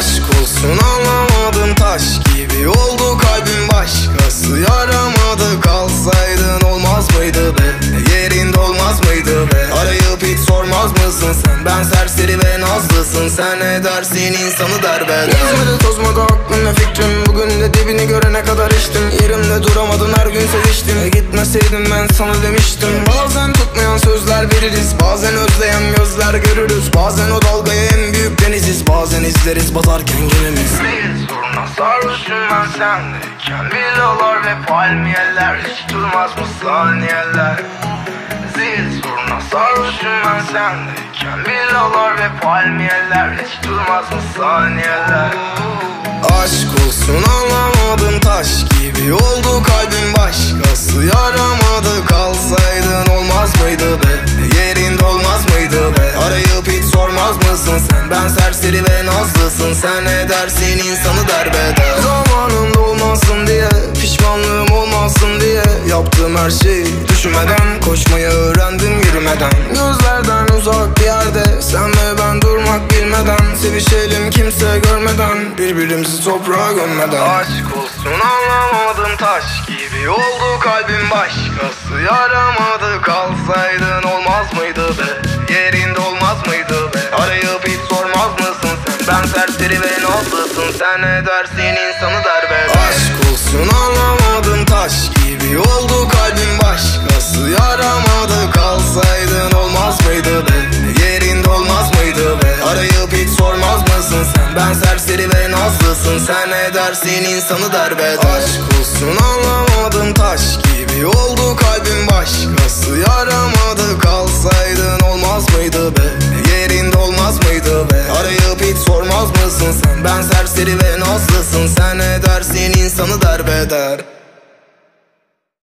Aşk olsun anlamadım, taş gibi oldu kalbim, başkası yaramadı. Kalsaydın olmaz mıydı be, yerinde olmaz mıydı be? Arayıp hiç sormaz mısın sen? Ben serseri ve nazlısın, sen ne dersin insanı derbeder. Gezmedi tozmadı aklım ve fikrim, bugün de dibini görene kadar içtim. Yerimde duramadın, her gün seviştim. Gitmeseydim ben sana demiştim. Bazen tutmayan sözler veririz, bazen özleyen gözler görürüz. Bazen o dalgaya en büyük deniziz, bazen izleriz batarken gemimiz. Bir soruna sarhoşum ben sendeyken, villalar ve palmiyeler, hiç durmaz mı saniyeler? Zil soruna sarhoşum ben sendeyken, villalar ve palmiyeler, hiç durmaz mı saniyeler? Aşk olsun anlamadım, taş gibi oldu kalbim, başkası yaramadı. Kalsaydın olmaz mıydı be, yerinde olmaz mıydı be? Arayıp hiç sormaz mısın sen? Ben serseri ve nazlısın, sen ne dersin insanı derbeder. Zamanında olmasın diye, pişmanlığım olmasın diye yaptığım her şeyi düşünmeden, koşmayı öğrendim yürümeden. Gözlerden uzak bir yerde, sen ve ben durmak bilmeden, sevişelim kimse görmeden, birbirimizi toprağa gömmeden. Aşk olsun anlamadım, taş gibi oldu kalbim, başkası yaramadı. Kalsaydın olmaz mıydı be, yerinde olmaz mıydı be? Arayıp hiç sormaz mısın sen? Ben serseri ve nazlısın, sen ne dersin insanı derbeder. Aşk olsun anlamadım, taş gibi oldu kalbim, başkası yaramadı. Kalsaydın olmaz mıydı be, yerinde olmaz mıydı be? Arayıp hiç sormaz mısın sen? Ben serseri ve nazlısın, sen ne dersin insanı derbeder. Aşk olsun anlamadım, taş gibi oldu kalbim, başkası yaramadı. Kalsaydın olmaz mıydı be, yerinde olmaz mıydı be? Arayıp hiç sormaz mısın sen? Ben serseri ve nazlısın, sen ne dersin insanı derbeder.